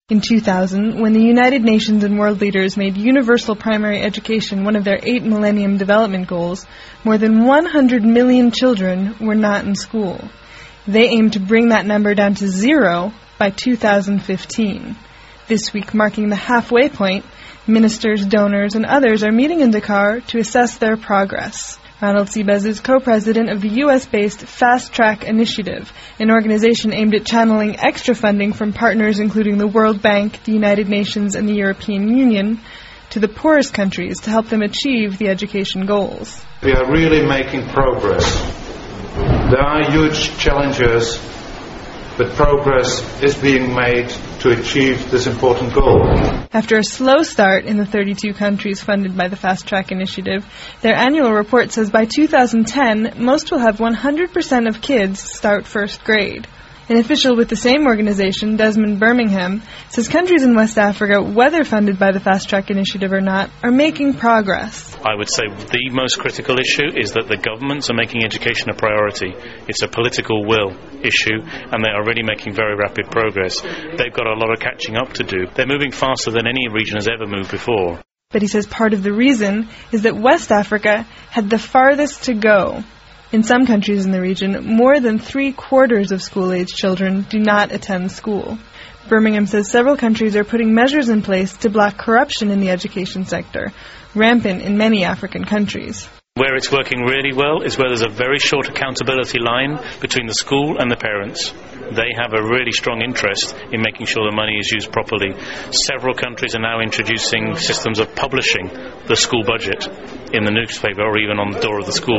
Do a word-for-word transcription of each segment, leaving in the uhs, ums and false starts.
In two thousand, when the United Nations and world leaders made universal primary education one of their eight Millennium Development Goals, more than one hundred million children were not in school. They aim to bring that number down to zero by two thousand fifteen. This week, marking the halfway point, ministers, donors, and others are meeting in Dakar to assess their progress. Ronald Sibes is co-president of the U S-based Fast Track Initiative, an organization aimed at channeling extra funding from partners including the World Bank, the United Nations, and the European Union to the poorest countries to help them achieve the education goals. We are really making progress. There are huge challenges, but progress is being made to achieve this important goal. After a slow start in the thirty-two countries funded by the Fast Track Initiative, their annual report says by two thousand ten, most will have one hundred percent of kids start first grade. An official with the same organization, Desmond Birmingham, says countries in West Africa, whether funded by the Fast Track Initiative or not, are making progress. I would say the most critical issue is that the governments are making education a priority. It's a political will issue, and they are really making very rapid progress. They've got a lot of catching up to do. They're moving faster than any region has ever moved before. But he says part of the reason is that West Africa had the farthest to go. In some countries in the region, more than three-quarters of school-age children do not attend school. Birmingham says several countries are putting measures in place to block corruption in the education sector, rampant in many African countries. Where it's working really well is where there's a very short accountability line between the school and the parents. They have a really strong interest in making sure the money is used properly. Several countries are now introducing systems of publishing the school budget in the newspaper or even on the door of the school.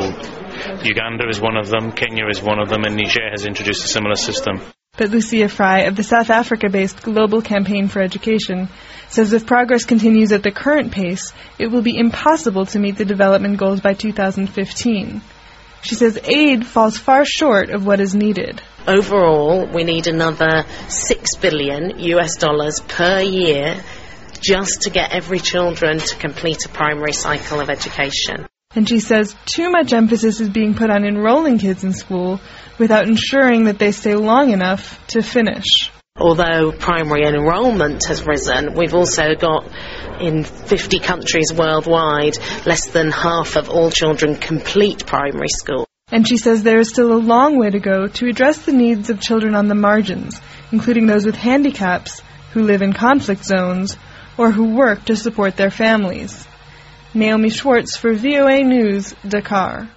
Uganda is one of them, Kenya is one of them, and Niger has introduced a similar system. But Lucia Fry of the South Africa-based Global Campaign for Education says if progress continues at the current pace, it will be impossible to meet the development goals by two thousand fifteen. She says aid falls far short of what is needed. Overall, we need another six billion U S dollars per year just to get every children to complete a primary cycle of education. And she says too much emphasis is being put on enrolling kids in school without ensuring that they stay long enough to finish. Although primary enrollment has risen, we've also got, in fifty countries worldwide, less than half of all children complete primary school. And she says there is still a long way to go to address the needs of children on the margins, including those with handicaps who live in conflict zones or who work to support their families. Naomi Schwartz for V O A News, Dakar.